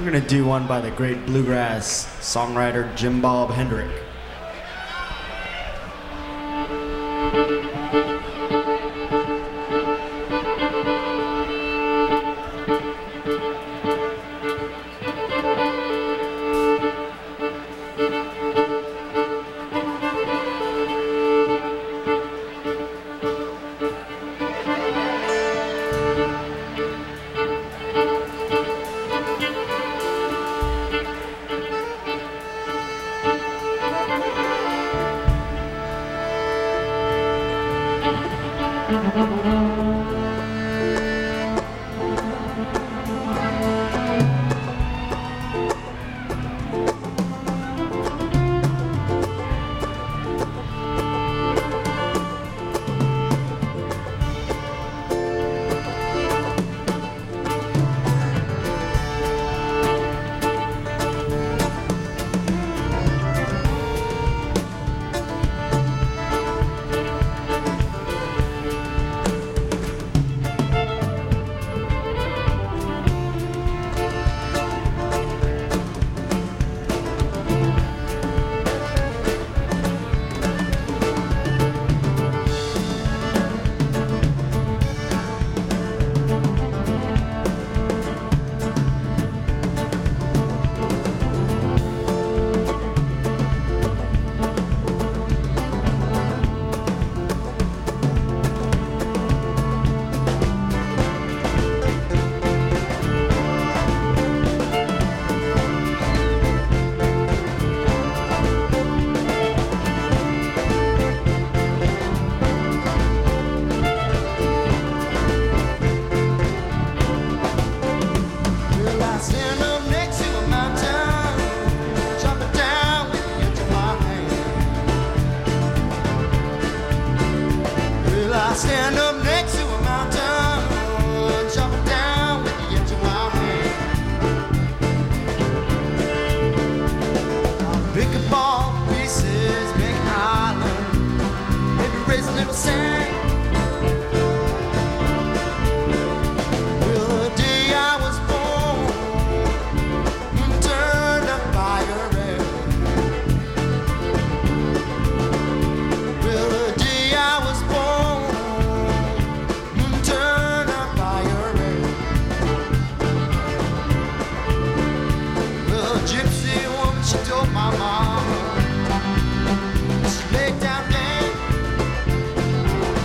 gonna do one by the great bluegrass songwriter Jim Bob Hendrick. Stand up next to a mountain, chop it down with the edge of my hand. I'll pick up all the pieces, make an island, maybe raise a little sand. Well, the day I was born, moon turned up fire red. Well, the day I was born, she told my mama she laid down dead.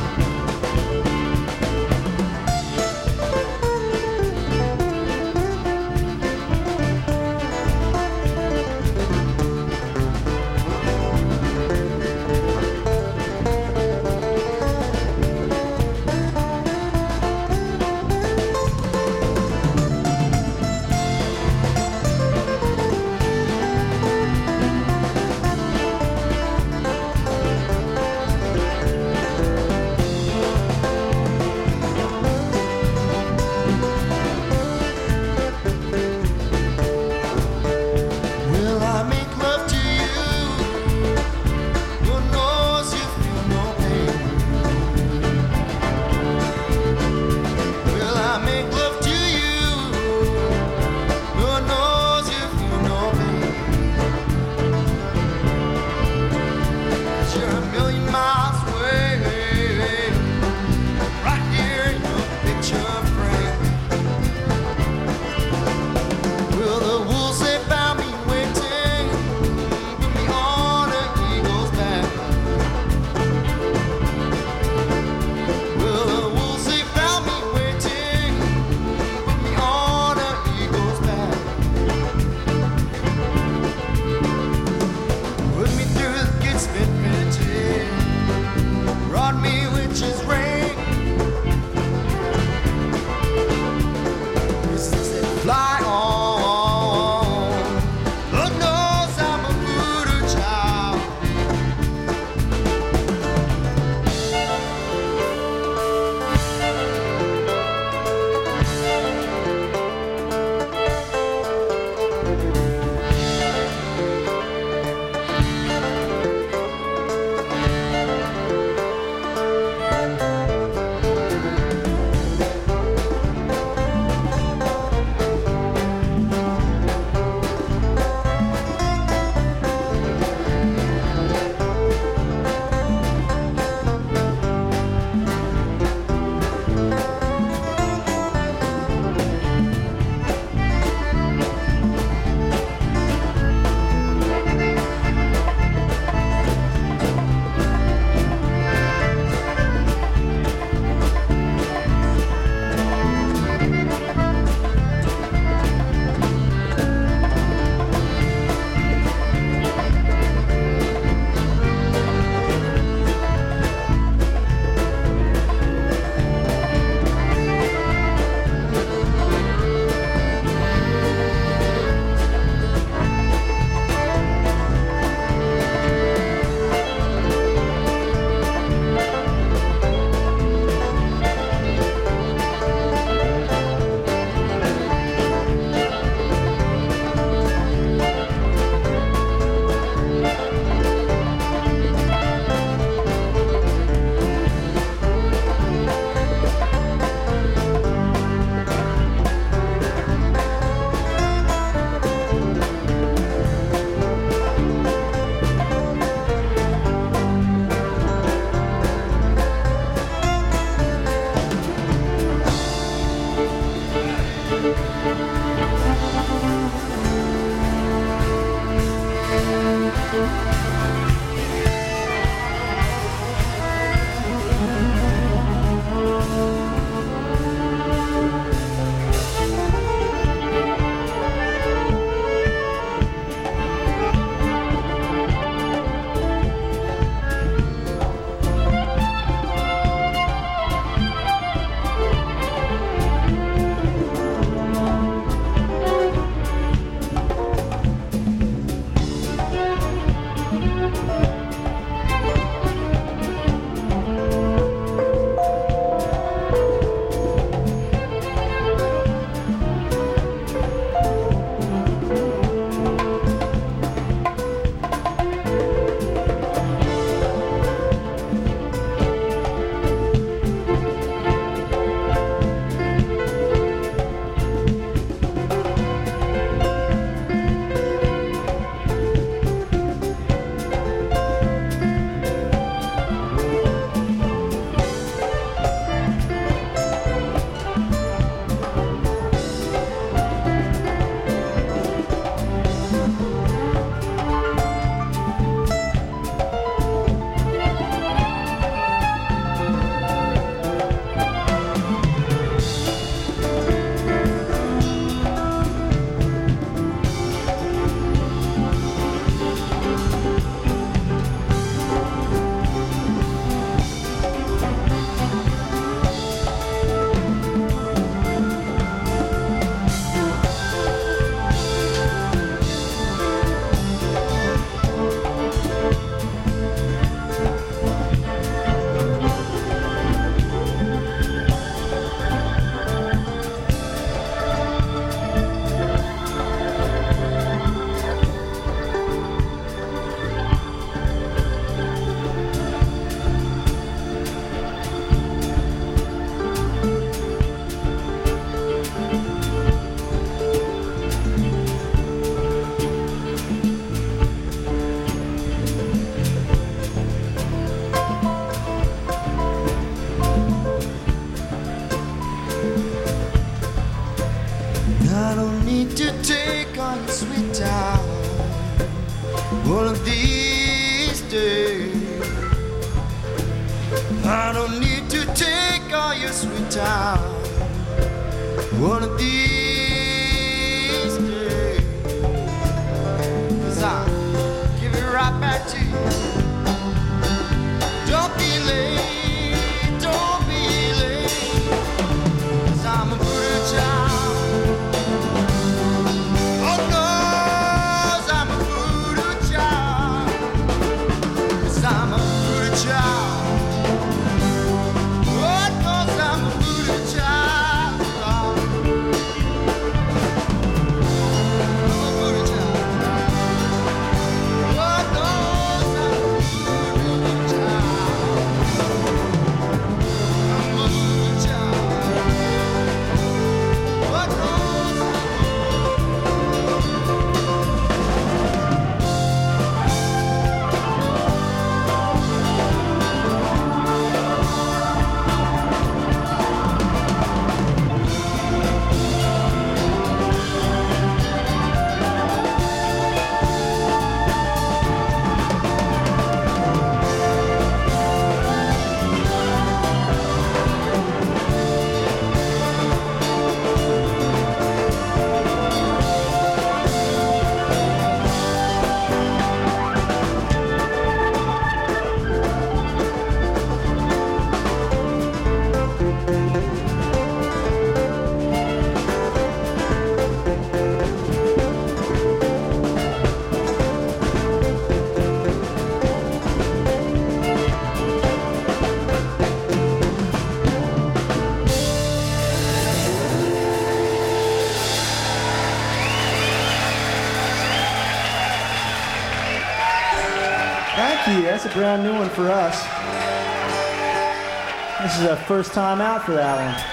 I don't need to take all your sweet time. One of these days, 'cause I'll give it right back to you. Don't be late, don't be late, 'cause I'm a good child. Oh, knows I'm a good child, 'cause I'm a good child. Thank you. That's a brand new one for us. This is a first time out for that one.